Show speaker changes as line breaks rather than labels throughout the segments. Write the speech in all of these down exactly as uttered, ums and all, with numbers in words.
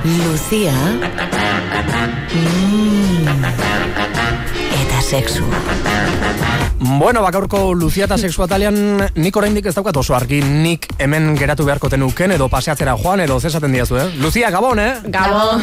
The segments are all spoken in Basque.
Lucia mm. eta sexu.
Bueno, bakaurko Lucia eta sexu atalean nik oraindik ez daukat oso argi, nik hemen geratu beharko tenuken edo paseatzera joan edo zesaten diazu, eh? Lucia, Gabon, eh?
Gabon.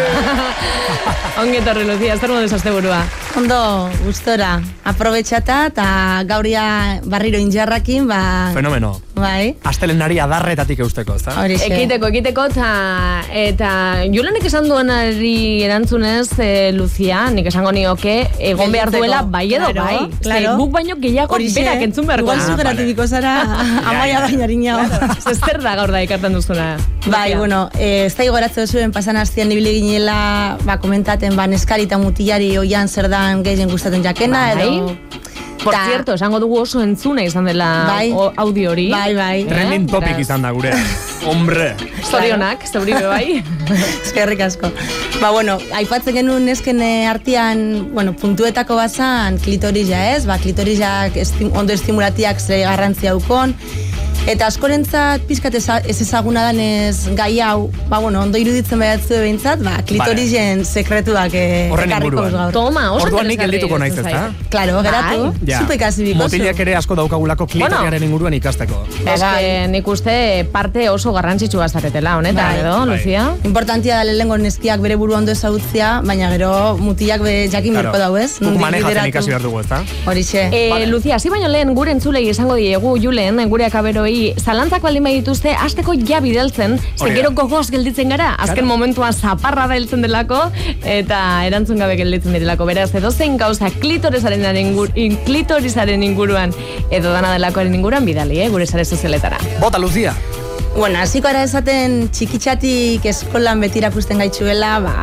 Ongi etorri, Lucia, zer moduz azte burua?
Ondo, gustora. Aprobetxata eta gauria barriro injarrakin, ba...
Fenomeno.
Bai.
Astelenari adarretatik eusteko, ezta?
Horixe.
Ekiteko, ekiteko, eta, eta Julenek esan duenari erantzunez, e, Lucia, nik esango nioke, egon behar duela bai edo
claro,
bai.
Claro.
Guk baino gehiago berak entzun beharko.
Igual zu geratibiko zara, amaia bainariñao.
Zer da gaur da ikartan duzuna?
Bai, bueno, eh, ez da igoratzen zuen pasan astian ibili ginela, ba, komentaten, ba, neskari eta mutilari oian zer dan gehien gustatzen jakena,
bai.
edo...
Por ta, cierto, esango dugu oso entzuna izan dela bai, o, audio hori.
Bai, bai.
Trending topic Beraz. Izan da gure. Hombre.
Zorionak, zeuribe bai.
Eskerrik asko. Ba, bueno, aipatzen genuen nesken artean, bueno, puntuetako bazan klitorisa, ez? Ba, klitorisa estim, ondo estimulatiak ze garrantzia ukon. Eta askorentzat pizkat ez ezaguna danez gai hau, ba, bueno, ondo iruditzen behatzen behintzat, ba, klitorisen vale. Sekretuak ekarriko gaur.
Toma, oso
orduan nik geldituko naiz, ezta?
Claro, geratu, ja. Zupe kasi bikozu.
Motilek ere asko daukagulako klitoriaren bueno, inguruan ikasteko.
Ez que nik uste parte oso garrantzitsua zaretela, honetan, bai. Edo, bai. Lucia?
Importantia da lehengo neskiak bere buru ondo ezagutzea, baina gero mutilak be jakin claro. Berko dau, ez?
Guk manejatzen ikasi behar dugu, ezta?
Horixe.
Eh, vale. Lucia, hasi baino lehen gure entzulei esango diegu, Julen, gure akaberoi zalantzak baldin badituzte, hasteko ja bidaltzen, ze gero gogoz gelditzen gara, azken claro. Momentuan zaparra da heltzen delako, eta erantzun gabe gelditzen direlako. Beraz, edo zein gauza klitorisaren ingur, klitorisaren inguruan, edo dana delakoaren inguruan bidali, eh, gure sare sozialetara.
Bota, Lucia!
Bueno, hasiko ara esaten txikitxatik eskolan beti irakusten gaitxuela, ba,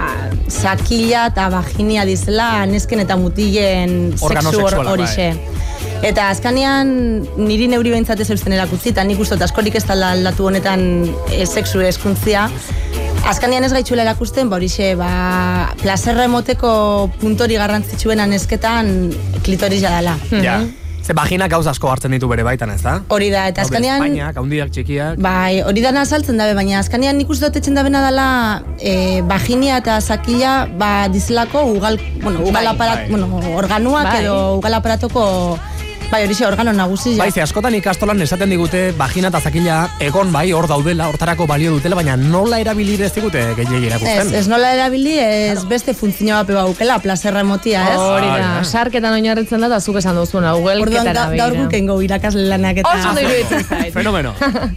sakila eta vaginia dizela, nesken eta mutilen sexu horixe. Eta azkanean niri neuri behintzatez eusten erakutzi, eta nik ustot askorik ez tala aldatu honetan e, sexu eskuntzia. Azkanean ez gaitxuela erakusten, ba horixe, ba, plazerra emoteko puntori garrantzitsuena nesketan klitorisa dela.
Ja. Ze vagina gauz asko hartzen ditu bere baitan, ez da?
Hori da, eta azkanean...
Espainak, haundiak, txikiak...
Bai, hori dana azaltzen dabe, baina azkanean nik uste dotetzen dabena dela e, vaginia eta sakila ba, dizelako ugal, bueno, ugal bai, aparat, bai. Bueno, organuak bai. Edo ugal aparatoko... Bai, horixe organo nagusi.
Bai, ze askotan ikastolan esaten digute vagina eta zakila egon bai, hor daudela, hortarako balio dutela, baina nola erabili ez digute gehiegi erakusten?
Ez, ez nola erabili, ez claro. Beste funtzio bat baukela, plazerra emotia, ez?
Hori da, sarketan oinarritzen da, eta zuk esan duzuna, ugelketan abina.
Gaur gukengo irakasle lanak eta...
Oso da iruditzen zait.
Fenomeno.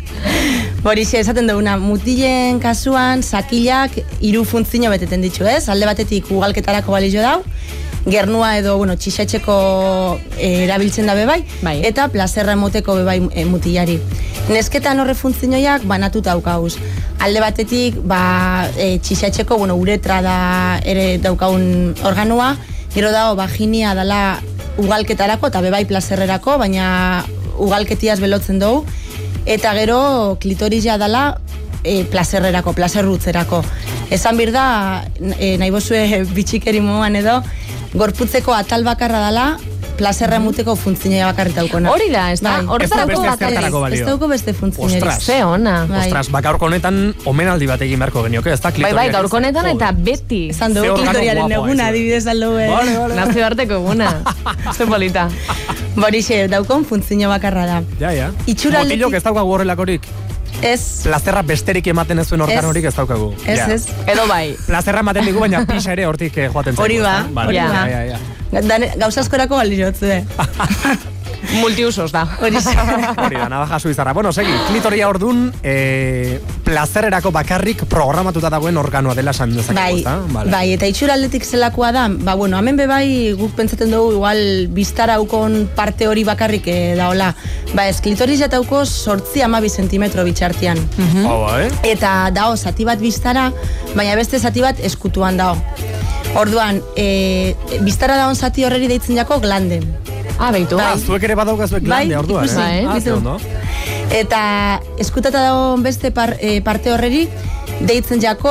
Horixe, esaten duguna, mutilen kasuan, zakilak hiru funtzio beteten ditu, ez? Alde batetik ugalketarako balio dau, gernua edo, bueno, txixetxeko e, erabiltzen da bebai, bai. Eta plazerra emoteko bebai e, mutilari. Nesketan horre funtzioiak banatuta daukauz. Alde batetik, ba, e, txixetxeko, bueno, uretra da ere daukaun organua, gero dago vaginia dala ugalketarako eta bebai plazerrerako, baina ugalketiaz belotzen dugu, eta gero klitorisa dala e, plazerrerako, plazerrutzerako. Esan bir da, e, nahi bozue bitxikeri moan edo, gorputzeko atal bakarra dela, plazerra emuteko funtzioa bakarrik daukona.
Hori da, ez da?
Hortarako
bakarrik.
Ez dauko beste funtzioa.
Ze ona.
Ostras, ba gaurko honetan omenaldi bat egin beharko genioke, ez da?
Bai, bai, gaurko honetan eta beti.
Esan dugu klitoriaren eguna, adibidez aldo.
Nazio arteko eguna. Ze polita.
Borixe, daukon funtzio bakarra da.
Ja, ja. Motilok ez daukagu horrelakorik.
Ez.
Plazerra besterik ematen ez zuen organ horik ez daukagu.
Ez, ez.
Edo bai.
Plazerra ematen digu, baina pisa ere hortik joaten zen.
Hori ba.
Hori ba.
Gauzaskorako balirotzu, eh?
Multiusos da.
Hori
da, navaja suizarra. Bueno, segi, klitoria ordun e, plazererako bakarrik programatuta dagoen organoa dela esan dezakegu,
bai,
ezta? Vale.
Bai, eta itxura aldetik zelakoa da, ba, bueno, hemen bebai guk pentsatzen dugu igual biztara aukon parte hori bakarrik eh, daola. Ba, ez, klitoris jatauko sortzi amabi sentimetro bitxartian.
Mm-hmm. Oh, bai.
Eta dao, zati bat biztara, baina beste zati bat eskutuan dao. Orduan, e, biztara daon zati horreri deitzen jako glande.
Ah, beitu.
Ah, zuek ere badaukazuek glande,
bai,
orduan.
Ikusi,
eh?
Bai,
bitu.
Eta eskutata dago beste par, e, parte horreri deitzen jako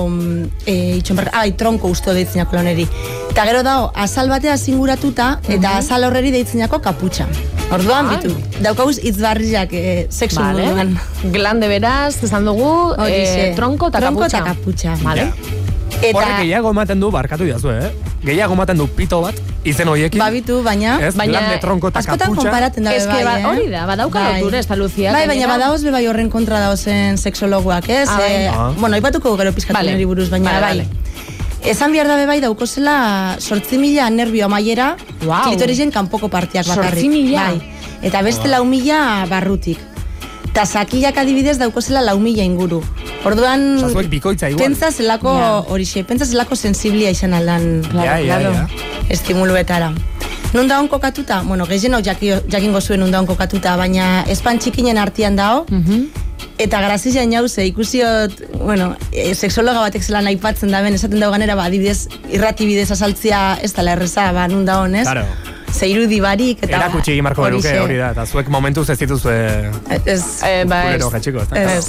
e, itxonbar, ah, tronko usto deitzen jako laneri. Eta gero dago, azal batea zinguratuta eta uh-huh. azal horreri deitzen jako kaputxa. Orduan, bitu, daukauz hitz barriak eh, sexu
Vale.
munduan.
Glande beraz, esan dugu,
Horixe.
eh, tronko eta
Tronko
kaputxa.
eta kaputxa.
Vale.
Eta,
Horrek gehiago ematen du, barkatu jazu, eh? Gehiago ematen du pito bat, izen horiekin.
babitu, baina...
Ez,
Baina-
glande, tronko eta
Askotan
kaputxa.
konparatzen da
Ez
bai,
que ba-
eh?
hori da, badauka
Bai.
lotura ez da Lucia.
Bai, baina
gainera.
badaoz be bai horren kontra daozen sexologuak, ez?
Ah, bai.
Eh,
Ah.
Bueno, ipatuko gero pizkatu
Vale.
niri buruz, baina
Vale,
bai.
vale.
Esan behar da be bai daukozela sortzi mila nervio amaiera
Wow.
klitorisen kanpoko partiak bakarrik.
Zortzi mila?
Bai. Eta beste lau mila barrutik. Ta sakilak adibidez daukozela lau mila inguru. Orduan,
Osa, zuek bikoitza igual.
pentsa zelako,
Ja.
horixe, pentsa zelako sensiblia izan aldan
Ja, ja, ja.
estimuluetara. Nun da hon kokatuta? Bueno, gehienok jaki, jakingo zuen nun da hon kokatuta, baina espan txikinen artian dao, eta grazia inauze, ikusiot, bueno, e, sexologa batek zelan aipatzen da ben, esaten dago ganera, ba, adibidez, irrati bidez azaltzia ez dela erreza, ba, nun da hon, ez?
Claro.
Ze irudi barik, eta...
Erakutsi egin marko beruke,
horixe.
hori da, eta zuek momentuz ez dituzue
Ez,
Eh, ba, ez.
kulero jetxiko, ez da?
ez.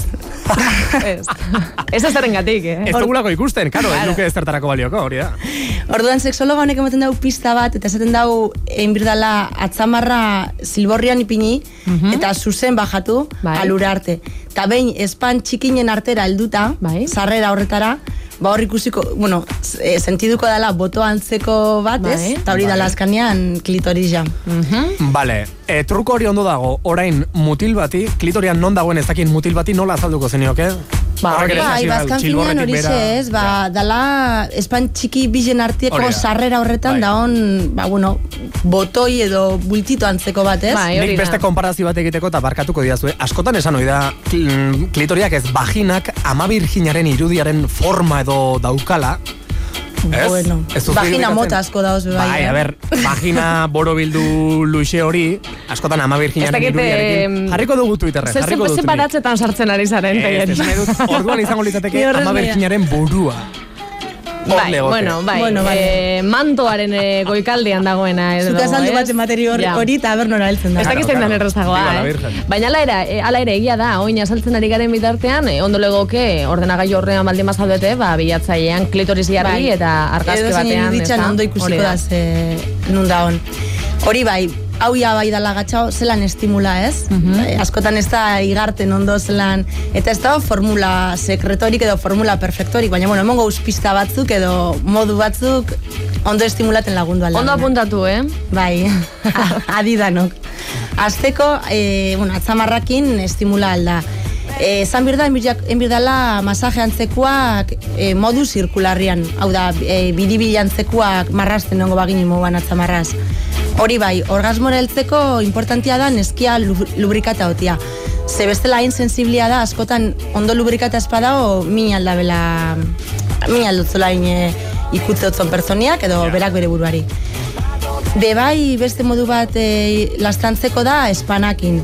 Ez. Ez azerengatik, eh?
Ez dugulako ikusten, karo, ez duke ezertarako balioko, hori da.
Orduan sexologa honek ematen dau pista bat, eta esaten dau egin birdala atzamarra zilborrian ipini, eta zuzen bajatu,
Bai.
alura arte. Eta behin espan txikinen artera helduta,
Bai.
sarrera horretara, ba hor ikusiko, bueno, s- e, sentiduko dela boto antzeko bat, ez?
Bai.
Eta hori
Bai.
dela azkanean klitorisa.
Bale, e, truko hori ondo dago, orain mutil bati, klitorian non dagoen ez dakien mutil bati nola azalduko zenioke?
Ba,
Horrek ere
hori.
Bai,
hasi da,
bazkan finean
txilborretik
hori
bera.
ez, ba, dala espan txiki bilen artieko
Hori da.
sarrera horretan
Bai.
da on, ba, bueno, botoi edo bultito antzeko bat, ez?
Bai, hori
Nik
da.
beste konparazio bat egiteko eta barkatuko didazu, eh? Askotan esan hori da, kl- klitoriak ez vaginak ama virginaren irudiaren forma edo daukala. Ez?
Bueno,
Ez duzu
vagina
irudikatzen?
mota asko dauz be bai.
Bai,
eh?
a ber, vagina borobildu luxe hori, askotan ama virginaren
Ez dakit,
irudiarekin.
em,
Jarriko dugu Twitterren,
Ze
jarriko
ze
dut.
baratzetan sartzen ari zaren,
Ez,
Teien.
esan nahi dut, orduan izango litzateke
Ni horrez
ama
nahi.
virginaren burua. Hor
Bai,
legoke.
bueno, bai,
Bueno, vale.
eh, mantoaren eh, goikaldean dagoena edo,
Zuka azaldu
ez?
bat materi hori,
Ja.
hori eta aber nora heltzen da.
Ez
Claro,
dakizten
claro.
den errazagoa,
Viva la
eh?
Virgen.
Baina ala ere, eh, ala ere egia da, oin azaltzen ari garen bitartean, eh, ondo legoke ordenagailu horrean baldin bazaudete, ba, bilatzailean klitoris jarri
Bai.
eta argazki
Edo zein
batean,
iruditzen
ezta?
ondo
Hori
ikusiko da ze nun da hon. Hori bai, hau ja bai dala gatxao, zelan estimula, ez? Eh, Askotan ez da igarten ondo zelan, eta ez da formula sekretorik edo formula perfektorik, baina bueno, emongo uspista batzuk edo modu batzuk ondo estimulaten lagundu alda.
Ondo apuntatu, eh?
Bai, adidanok. Azteko, e, bueno, atzamarrakin estimula alda. E, zan birda, enbirdala masaje antzekoak e, modu zirkularrian. Hau da, e, bidibili antzekoak marrasten nongo bagini moguan atzamarraz. Hori bai, orgasmora heltzeko importantia da neskia lu- lubrikata otia. Ze bestela hain sensiblia da, askotan ondo lubrikata espada o min aldabela, min aldotzula hain e, ikutze otzon pertsoniak edo berak bere buruari. Be bai beste modu bat e, lastantzeko da espanakin.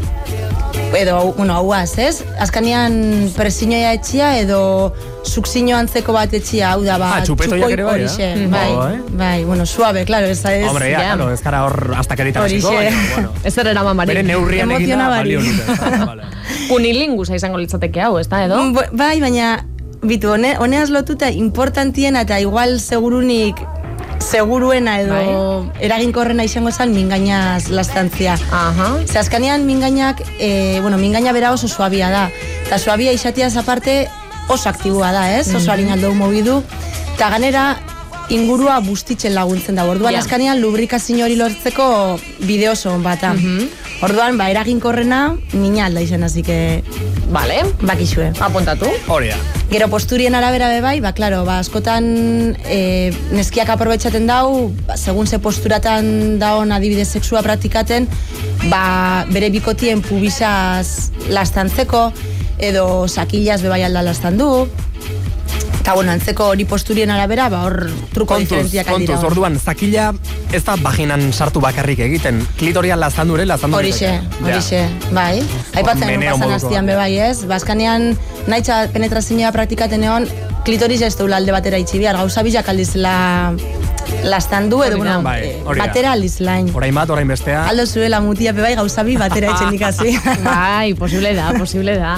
Edo, bueno, hauaz, ez? Azkanean presinoia etxia edo sukzino antzeko bat etxia, hau da, ba,
Ah, txupetoiak ere bai,
horixe,
eh?
bai,
Oh, eh?
bai, bueno, suave, claro, ez da ez.
Hombre, ja,
Ja.
claro, ez gara hor hasta keritan hasiko,
Horixe.
baina, bueno.
Ez zer eraman barik.
Bere neurrian egin da,
Emoziona barik.
balio dute. ezta? Vale.
Kunilingusa izango litzateke hau, ez da, edo?
Mm, bo- Bai, baina, bitu, hone, honeaz lotuta importantiena eta igual segurunik seguruena edo
Bai.
eraginkorrena izango zen mingainaz lastantzia.
Aha.
Ze azkanean mingainak, e, bueno, mingaina bera oso suabia da. Eta suabia izatiaz aparte oso aktiboa da, ez? Oso harin aldo mobidu. Eta ganera, ingurua bustitzen laguntzen da. Orduan,
Ja.
azkanean lubrikazio hori lortzeko bide oso on bata. Orduan, ba, eraginkorrena, mina alda izan, hasi que
Vale,
bakixue.
apuntatu.
Hori da.
Gero posturien arabera be bai, ba, klaro, ba, askotan e, neskiak aprobetxaten dau, ba, segun ze posturatan daon adibidez sexua praktikaten, ba, bere bikotien pubisaz lastantzeko, edo sakilaz be bai alda lastan du, eta bueno, antzeko hori posturien arabera, ba, hor truko
Kontuz,
diferentziak aldira.
kontuz, orduan, zakila ez da vaginan sartu bakarrik egiten. Klitorian laztandu ere, laztandu
Horixe,
daiteke.
horixe, bai. Aipatzen
meneo
pasan
moduko
hastian be
bat.
bai, ez? Bazkanean nahitza penetrazioa praktikaten egon, klitoris ez deula alde batera itxi behar, gauza bilak aldizela lastandu, edo,
Hori da,
bueno,
bai,
eh,
hori da.
batera aldizlain.
Orain bat, orain bestea.
Aldo zuela mutia be bai gauza bi batera etxen ikasi.
Bai, posible da, posible da.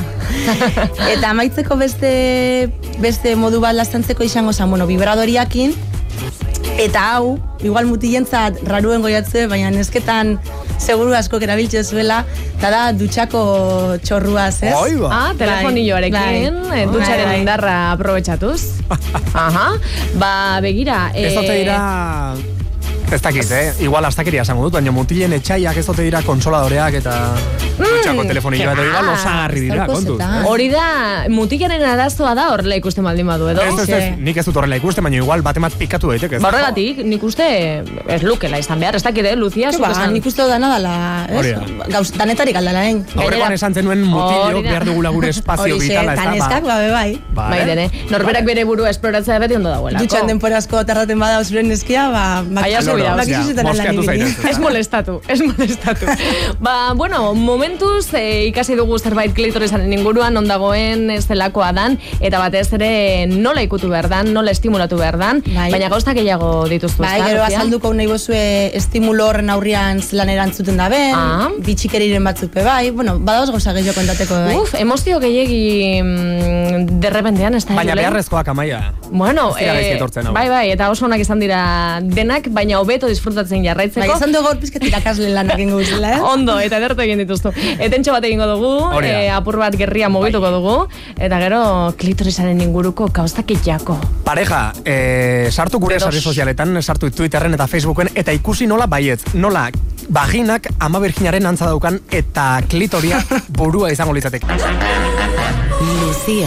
Eta amaitzeko beste beste modu bat lastantzeko izango zen, bueno, vibradoriakin, eta hau, igual mutilentzat raruen goiatze, baina nesketan seguru asko erabiltzen zuela, eta da dutxako txorruaz, ez?
Oi, ba.
Ah, telefonilloarekin,
Bai.
dutxaren
Bai.
indarra aprobetxatuz. Aha, ba, begira.
Ez ote dira... Ez dakit, eh? Igual astakeria esango dut, baina mutilen etxaiak ez ote dira konsoladoreak eta dutxako telefonilloa, eta igual osagarri dira, kontuz. Eh?
Hori da, mutilaren arazoa da horrela ikusten baldin badu, edo?
Ez, ez, ez, nik ez dut horrela ikusten, baina igual batemat pikatu daiteke.
Ba, horregatik, nik uste ez lukela izan behar, ez dakit, eh, Lucia, zuk
Ba,
esan.
nik uste dana dala,
Hori
ez?
da.
Gauz, danetarik aldala, hein?
Aurrekoan esan zenuen
Hori
mutilok
da.
behar dugula gure espazio
Horixe,
vitala,
eta
ez
neskak, ba, be bai.
Ba,
Bai,
eh?
dene, norberak bere burua esploratzea beti ondo dagoelako.
Dutxan denporazko tardaten bada zuren neskia, ba...
Aia
Loro,
subida,
ostia,
Bakizuzetan lan
moskeatu
ibili.
zaitez.
Ez molestatu, ez molestatu. Ba, bueno, momentuz eh, ikasi dugu zerbait klitorisaren inguruan, ondagoen ez delakoa dan, eta batez ere nola ikutu behar dan, nola estimulatu behar dan,
Bai.
baina gauza gehiago dituztu,
Bai,
ezta,
gero
Lucia?
azalduko nahi bozue estimulo horren aurrian zelan erantzuten da ben,
Ah.
bitxikeriren batzuk be bai, bueno, badaoz gauza gehiago kontateko be bai.
Uf, emozio gehiegi mm, derrepentean, ez da,
Baina
Julen?
beharrezkoak amaia.
Bueno,
Ez dira gaizki
eh,
etortzen, hau.
bai, bai, eta oso onak izan dira denak, baina hobeto disfrutatzen jarraitzeko.
Bai, esan dugu gaur pizkat irakasle lanak ingo guzela, eh?
Ondo, eta edertu egin dituztu. Etentxo bat egingo dugu,
Hori da.
eh, apur bat gerria mugituko dugu, eta gero klitorisaren inguruko gauztakitako.
Pareja, eh, sartu gure
Beros.
sare sozialetan, sartu Twitterren eta Facebooken, eta ikusi nola baietz, nola vaginak ama virginaren antza daukan eta klitoria burua izango litzateke.
Lucia.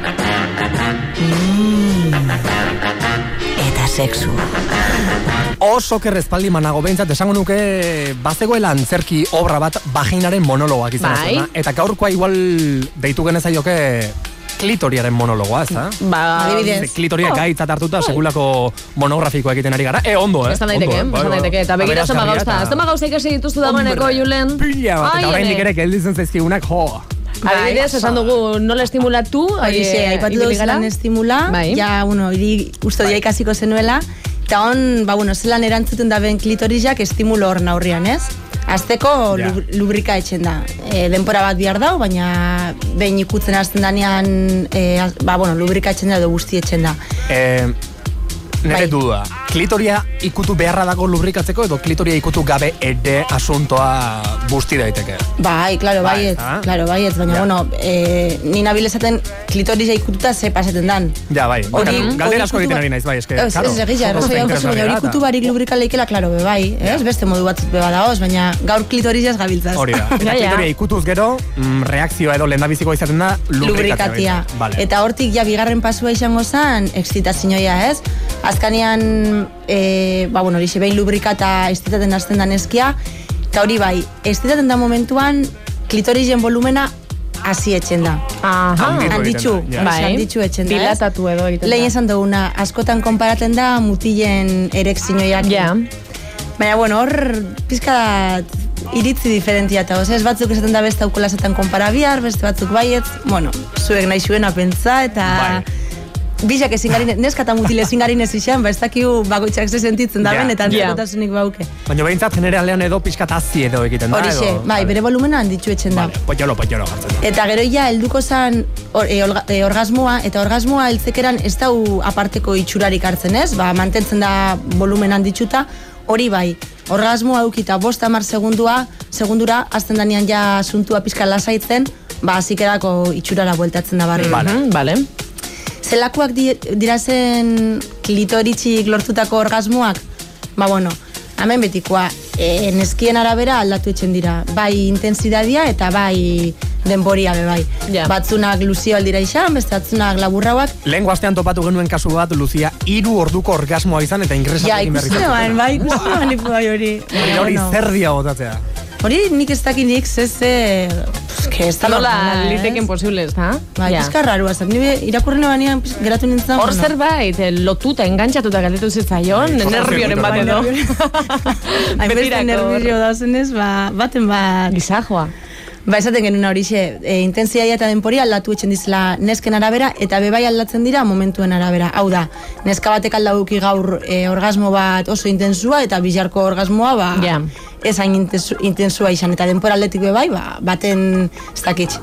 Mm. Eta sexu.
Oso kerrezpaldi manago behintzat, esango nuke bazegoela antzerki obra bat vaginaren monologoak izan
Bai.
zuena. Eta gaurkoa igual deitu genezaioke klitoriaren monologoa, ez da?
Ba,
Adibidez.
Ze klitoria
Oh.
gaitzat hartuta segulako monografikoa egiten ari gara. E, ondo, eh?
esan daiteke,
Ondo, eh?
esan
Bai,
daiteke, eta
bai.
begira zema
Aberasgarria
gauza,
eta-
zema gauza ikasi dituzu dagoeneko,
Hombre,
Julen.
Pila bat,
Ai,
eta oraindik
ene.
ere gelditzen zaizkigunak, jo.
Adibidez, esan dugu nola estimulatu,
Horixe,
eh,
aipatu
ibili
dugu
gara.
zelan estimula,
Bai.
ja, bueno, hiri usto dia ikasiko zenuela, eta on, ba, bueno, zelan erantzuten da ben klitorisak estimulo horren aurrian, ez? Azteko
Ja.
lub- lubrika etxen da. E, denpora bat bihar dau, baina behin ikutzen hasten danean, e, az- ba, bueno, lubrika etxen da edo guzti etxen da.
Eh, nire
Bai.
duda, klitoria ikutu beharra dago lubrikatzeko edo klitoria ikutu gabe ere asuntoa busti daiteke?
Bai, claro,
Bai,
baiet,
ah?
claro, baiet, baina,
Ja.
bueno, e, ni nabil esaten klitorisa ikututa ze pasaten dan.
Ja, bai,
Hori-
bakan, galdera
hori
asko
ikutu
egiten
ba-
ari naiz, bai, eske,
Ez,
claro.
ez, egia,
oso
arrazoi hau kasu, baina hori
interesgarria da,
ikutu barik lubrika leikela, klaro, be bai, ez? Beste modu batzut be badaoz, baina gaur klitorisaz gabiltzaz.
Hori da. Eta
Ja, ja.
klitoria ikutuz gero, mm, reakzioa edo lehendabizikoa izaten da lubrikatzea.
lubrikatia.
Vale.
Eta hortik ja bigarren pasua izango zen excitazioa, ez? Azkanean, e, ba, bueno, horixe behin lubrikata estitaten hasten da neskia, eta hori bai, estitaten da momentuan klitorisen volumena hasi etxen da.
Aha.
Handitu egiten
Handitxu,
da, ja.
bai. handitxu etxen da, ez?
Dilatatu edo egiten da.
Lehen esan duguna, askotan konparaten da mutilen erekzinoiak.
Ja.
Baina, bueno, hor pizkat iritzi diferentia eta oz, ez batzuk esaten da beste aukola esaten konpara bihar, beste batzuk baietz, bueno, zuek nahi zuena pentsa eta
Bai.
bisak ezin garin, neska eta mutil ezin garin ez izan, ba ez dakiu bakoitzak ze sentitzen da
Ja.
ben, eta
Ja.
antzerotasunik bauke.
Baina behintzat generalean edo pixkat hazi edo egiten da.
Horixe,
edo-
bai, bere volumena handitxu etxen da.
Vale, potxolo, potxolo jartzen da.
Eta gero ja, helduko zan or, e, olga- e, orgasmoa, eta orgasmoa heltzekeran ez dau aparteko itxurarik hartzen ez, ba, mantentzen da volumen handitxuta, hori bai, orgasmoa eukita bost hamar segundua, segundura, azten danean ja asuntua pizka lasaitzen, ba, zikerako itxurara bueltatzen da barri.
Vale.
Mhm, Vale.
Zelakoak di, dira zen klitoritxik lortutako orgasmoak? Ba, bueno, hemen betikoa, e, neskien arabera aldatu etxen dira. Bai intensidadia eta bai denboria be bai.
Ja.
Batzunak luzio aldira izan, beste batzunak laburrauak.
Lehen astean topatu genuen kasu bat, Lucia, hiru orduko orgasmoa izan eta ingresatu
Ja,
egin berri
ikusten
zuten.
eban, bai, ikusten eban ipu bai hori.
Hori hori
Bueno,
zer dia botatzea.
hori nik ez dakinik, ze ze... Pff, que ez da
Nola
normala, ez?
liteken posible, ez da?
Bai,
Ja.
pizka rarua, zak, nire irakurren banean geratu nintzen.
Hor
bueno.
zerbait, eh, lotuta, engantzatuta galdetu zitzaion,
Bai,
nervioren bat
bai,
edo.
Hainbeste
Betirako.
nervio dauzenez, ba, baten bat...
Gizajoa.
Ba, esaten genuen horixe, e, intensidadia eta denporia aldatu etxen dizela nesken arabera, eta bebai aldatzen dira momentuen arabera. Hau da, neska batek aldauki gaur e, orgasmo bat oso intensua, eta bilarko orgasmoa, ba,
Ja.
ez hain intensu, intensua izan, eta denpora aldetik bebai, ba, baten, ez dakit,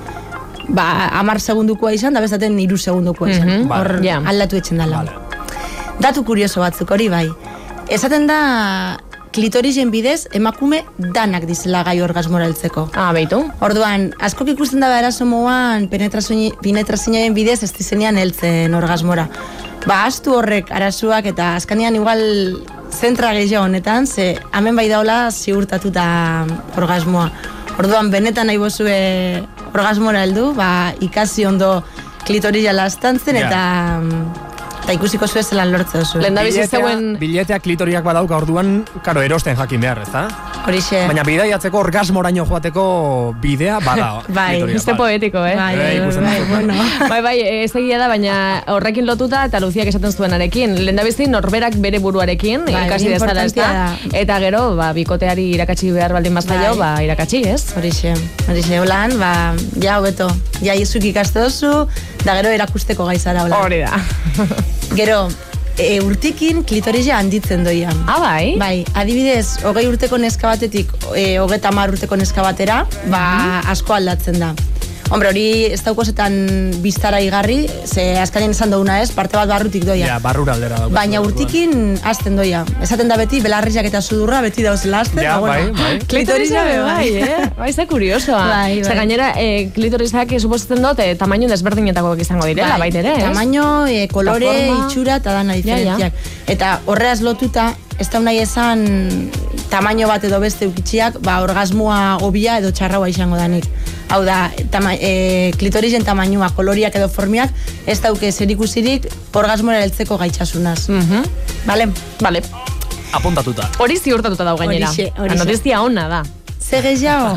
ba, amar segundukoa izan, da bestaten iru segundukoa izan.
Mhm,
Hor
ja.
aldatu etxen dala.
Vale.
Datu kurioso batzuk, hori bai. Esaten da, klitorisen bidez emakume danak dizela gai orgasmora heltzeko.
Ah, beitu.
Orduan, askok ikusten da eraso moan penetrazioen bidez ez dizenean heltzen orgasmora. Ba, astu horrek arazoak eta azkanean igual zentra gehiago honetan, ze hemen bai daula ziurtatuta orgasmoa. Orduan, benetan nahi bozue orgasmora heldu, ba, ikasi ondo klitorisa lastantzen eta... eta ikusiko zuen zelan lortze oso.
Lehendabizi zeuen...
Biletea klitoriak badauka orduan, karo, erosten jakin behar, ezta?
Horixe.
Baina bidaiatzeko orgasmoraino joateko bidea bada.
Bai,
beste poetiko, eh?
Bai,
bai,
bai, bueno.
Bai, bai, ez egia da, baina horrekin lotuta eta Luziak esaten zuenarekin. Lehendabizi norberak bere buruarekin,
Bai,
ikasi dezala, ez da? Eta gero, ba, bikoteari irakatsi behar baldin bazaio, ba, irakatsi, ez?
Horixe, horixe, holan, ba, ja, hobeto. Ja, izuk ikaste dozu, da gero erakusteko gaizara, holan.
Hori da.
Gero, e, urtikin klitorisa handitzen doia.
Ah, bai?
Bai, adibidez, hogei urteko neska batetik, e, hogeita hamar urteko neska batera, ba, asko aldatzen da. Hombre, hori ez daukozetan biztara igarri, ze azkanien esan duguna ez, parte bat barrutik doia.
Ja, barrura aldera dago.
Baina urtikin hasten doia. Esaten da beti, belarriak eta sudurra beti dauzela hasten.
Ja,
ba, bueno,
bai, bai.
Klitorisa be bai, eh? Bai, ze kuriosoa.
Bai, bai.
Ze gainera, eh, klitorisak suposatzen dut, eh, tamaino desberdinetakoak izango direla, bai, ere, ez?
Tamaino, eh, kolore,
forma.
itxura eta dana diferentziak.
Ja,
Eta horreaz lotuta, ez da nahi esan tamaino bat edo beste ukitxiak, ba, orgasmoa hobia edo txarraua izango danik. Hau da, tama, e, klitorisen tamainua, koloriak edo formiak, ez dauke zerikusirik orgasmora heltzeko gaitxasunaz.
Mhm.
Vale?
Vale.
Apuntatuta.
Hori ziurtatuta dau gainera.
Horixe, horixe.
Notizia ona da.
Ze gehiago?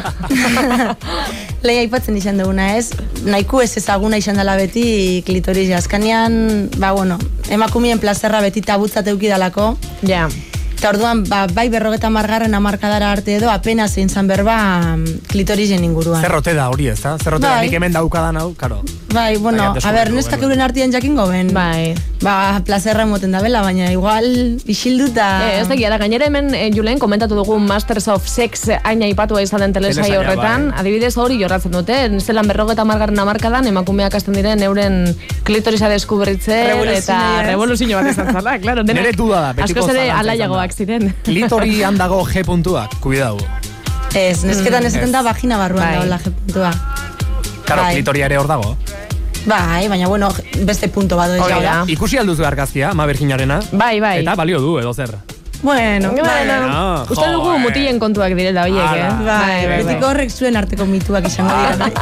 Lehi aipatzen izan duguna, ez? Nahiko ez ezaguna izan dela beti klitorisa. Azkanean, ba, bueno, emakumien plazerra beti tabutzat eukidalako.
Ja.
Eta orduan, ba, bai berrogeta margarren amarkadara arte edo, apenas zein zan berba klitorisen inguruan.
Zerrote da hori, ez da? Zerrote da
Bai.
nik hemen daukadan hau, karo.
Bai, bueno,
Bai,
a ber, neskak euren artian jakingo ben.
Bai.
Ba, plazerra emoten da bela, baina igual isilduta...
Eh, ez egia da, gainera hemen eh, Julen komentatu dugu Masters of Sex aina aipatua izan den telesaio
Telesaila,
horretan,
bai.
adibidez hori jorratzen dute, zelan berrogeta margarren amarkadan emakumeak hasten diren euren klitorisa deskubritzen
Revoluzioa,
eta
ez?
revoluzio bat izan zala, claro. dena-
Nere duda da, betiko
Askoz ere
zalantza izan da.
alaiagoak ziren.
Klitori handago G puntuak, kuidau.
Ez, nesketan esaten da
Ez.
vagina barruan
Bai.
dagoela G-puntua.
Karo,
Bai.
klitoria ere hor dago.
Bai, baina bueno, beste punto bat
Hori
doa.
da.
Ikusi alduzu argazkia, ama Virginarena.
Bai, bai.
Eta balio du, edo zer.
Bueno,
Bueno,
Bueno,
uste dugu
joe.
mutilen kontuak direla horiek, eh?
Ala.
bai, betiko horrek zuen arteko mituak izango dira. bai.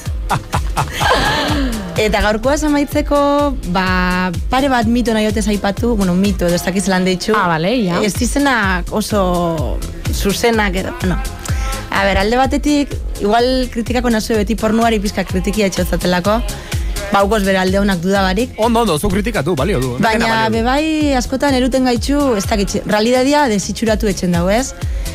Eta gaurkoaz amaitzeko, ba, pare bat mito nahi otez aipatu, bueno, mito, edo ez dakiz lan deitxu.
Ah, bale, ja.
Ez dizenak oso zuzenak, edo, bueno. A ber, alde batetik, igual kritikako nazue beti pornuari pizka kritikia etxotzatelako, ba, ukos bere alde honak dudabarik.
Ondo, ondo, zu kritikatu, balio du. Dena
Baina,
balio du.
bebai, askotan eruten gaitxu, ez dakitxe, realidadia desitxuratu etxen dago, ez?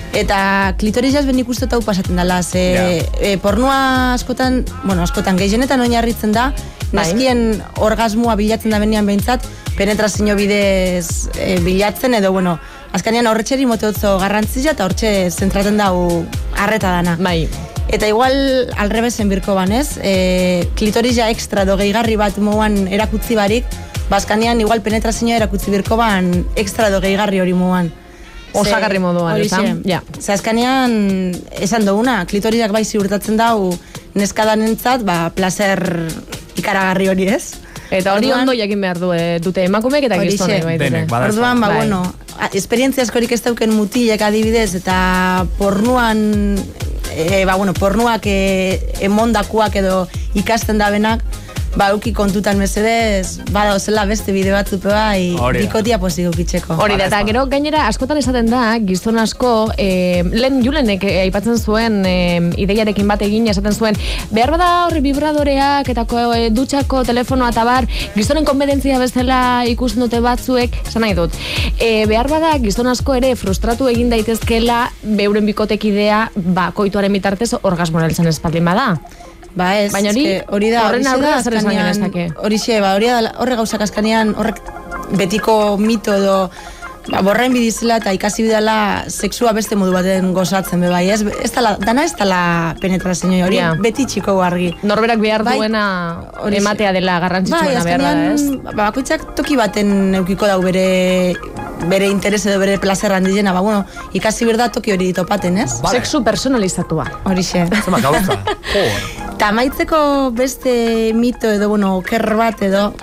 Eta klitorisaz ben ikustotau pasaten dela, ze
Ja.
e, pornua askotan, bueno, askotan gehienetan oinarritzen da,
Bai.
neskien orgasmoa bilatzen da benean behintzat, penetrazio bidez e, bilatzen, edo, bueno, azkanean horretxeri moteotzo garrantzia eta hortxe zentraten dau arreta dana.
Bai.
Eta igual alrebezen birko banez, e, klitorisa extra do gehigarri bat moan erakutzi barik, bazkanean igual penetrazioa erakutzi birko ban extra do gehigarri hori moan.
Osagarri moduan,
horixe.
ezta? Ja.
Ze azkanean, esan duguna, klitoriak bai ziurtatzen dau neskadanentzat, ba, placer ikaragarri hori ez.
Eta hori
Orduan-
ondo jakin behar du, eh, dute emakumeek eta
Horixe.
giztonek baitute.
Denek, bada.
Orduan, ba,
Bai.
bueno, a- esperientzia askorik ez dauken mutilek adibidez, eta pornuan, e, ba, bueno, pornuak e, emondakuak edo ikasten dabenak, ba, euki kontutan mesedez, bada zela beste bide batzupe bai,
Hori da.
bikotia pozik eukitzeko.
Hori da,
Hala,
eta
ez
gero gainera askotan esaten da, gizon asko, eh, lehen Julenek eh, aipatzen zuen eh, ideiarekin bat egin, esaten zuen, behar bada horri vibradoreak eta ko, eh, dutxako telefonoa eta bar, gizonen konbedentzia bezala ikusten dute batzuek, esan nahi dut, eh, behar bada gizon asko ere frustratu egin daitezkela beuren bikotekidea, ba, koituaren bitartez orgasmora heltzen espaldin bada.
Ba ez,
Baina hori-
eske hori da,
horren
horixe da
aurrera zer esan
azkenean-
genezake?
horixe, ba, hori da, horre gauzak azkanean, horrek betiko mito edo, ba, borrain bidizela eta ikasi bidala sexua beste modu baten gozatzen be bai, ez, ez dala, dana ez dala penetrazio hori,
Ja.
beti txiko argi.
Norberak behar
Bai,
duena
horixe.
ematea dela
Bai,
garrantzitsuena behar da, ez?
azkenean, ba, bakoitzak toki baten eukiko dau bere bere interes edo bere placer handiena, ba, bueno, ikasi berda toki hori topaten, ez?
Vale.
Sexu personalizatua.
Horixe.
Zema gauza. Jo.
Ta amaitzeko beste mito edo, bueno, oker bat edo,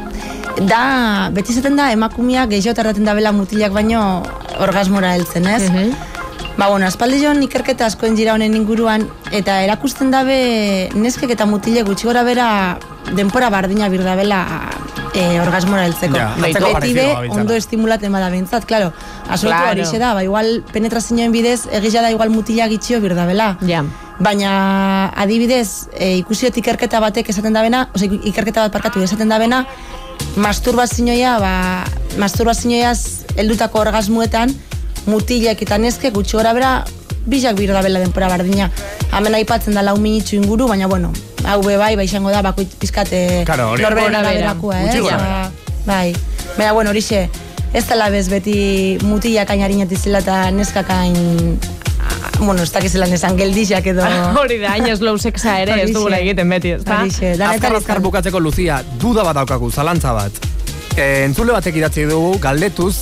da, beti zaten da, emakumeak gehiago tardaten da bela mutilak baino orgasmora heltzen, ez? Ba, bueno, aspaldi joan ikerketa askoen dira honen inguruan, eta erakusten dabe neskek eta mutile gutxi gora bera denpora bardina birdabela e, orgasmora heltzeko.
Ja,
Beti
antzeko
be,
parezidoa behintzat.
ondo estimulaten bada behintzat, claro. Asoltu
Claro.
horixe da, ba, igual penetrazioen bidez, egila da igual mutila gitxio birdabela.
Ja.
Baina adibidez, e, ikusiot ikerketa batek esaten dabena, oza, ikerketa bat parkatu esaten dabena, masturbazioa, ba, masturbazioaz heldutako orgasmuetan, mutilek eta neske gutxi gora bera bizak birdabela denpora bardina. Hemen aipatzen da lau minitxu inguru, baina bueno, hau be bai, bai izango da, bakoit pizkate
Claro, hori-
norberen
Gora bera.
araberakoa,
Gutxi
eh?
gora
Ba,
bera.
bai. Baina bueno, horixe, ez dela bez beti mutilak ainarinet izela eta neskak ain, bueno, ez dakizelan esan geldixak edo...
Hori da, hain slow sexa ere ez
Horixe.
dugula egiten beti, ez da?
Horixe,
Azkar
danetan
azkar
izan.
bukatzeko, Lucia, duda bat daukagu, zalantza bat. E, entzule batek idatzi dugu, galdetuz,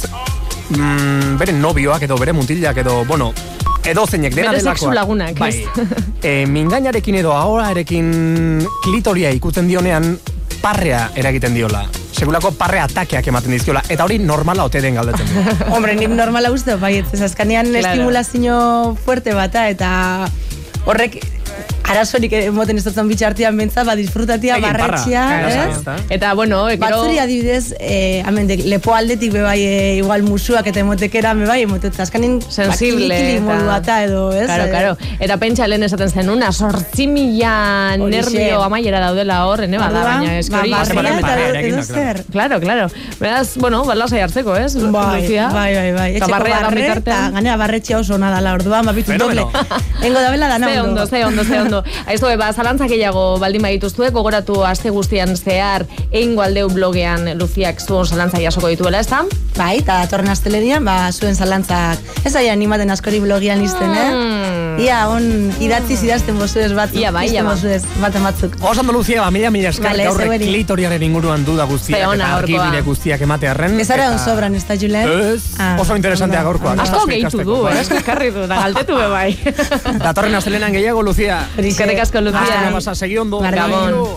mm, bere nobioak edo bere mutilak edo, bueno, edo zeinek dena
Bere
delakoak.
sexu lagunak,
bai.
ez?
E, mingainarekin edo ahorarekin klitoria ikutzen dionean, parrea eragiten diola. Segulako parre atakeak ematen dizkiola. Eta hori normala ote den galdetzen du.
Hombre, nik normala uste, bai, ez azkanean
Claro.
estimulazio fuerte bata, eta horrek arazorik emoten ez dutzen bitxartian bentza, ba, disfrutatia,
Egin parra.
barretxia,
Claro,
ez?
ezta?
Eta, bueno, gero...
Batzuri adibidez, eh, hemen de, lepo aldetik be bai, eh, igual musuak eta emotekera, me bai, emotet, azkanin,
sensible
kili
eta-
modu bata edo, ez?
Claro,
Eh,
claro. Eta pentsa lehen esaten zen, una sortzi mila
Horixe.
nervio amaiera daudela hor, ene bada,
orduan,
baina ez
ba,
hori...
barria
Barria
eta
barria
edo-
egin da,
edo
claro.
zer.
Claro, claro. Beraz, bueno, balasai hartzeko, ez?
Bai,
Lucia?
bai, bai, bai.
Eta
Etxeko
barrea da
barre, eta
bitartean.
ganea barretxea oso ona dala, orduan, babitu doble.
Fenomeno.
Engo da bela dana
Ze ondo, ze ondo, ze ondo. Aizu, ba, zalantzak gehiago baldin badituzue, gogoratu aste guztian zehar eingo aldeu blogean Luziak zuen zalantzak jasoko dituela, ez da?
Bai, eta datorren astelerian, ba, zuen zalantzak, ez aia animaten askori blogian izten, eh?
Mm.
Ia, on, idatziz idazten bozuez batzuk.
Ia, bai, ia,
izten
ba.
bozuez, baten batzuk.
Osan Lucia, ba, mila mila esker,
Vale,
gaurrek
zeueri.
klitoriaren inguruan duda guztiak
Ze ona
eta
gaurkoa.
argibide guztiak ematearren.
Ez ara
eta-
on sobran, ez da, Julen?
Ez, oso interesantea
ondo,
gaurkoa.
ondo.
Asko
Asko
gehitu
ikasteko,
du,
bai.
eh? Asko ekarri du, da galdetu be bai.
Datorren astelenan gehiago, Lucia.
Horixe.
Eskerrik asko, Lucia.
Astena pasa, segi ondo.
Bardin.
Gabon.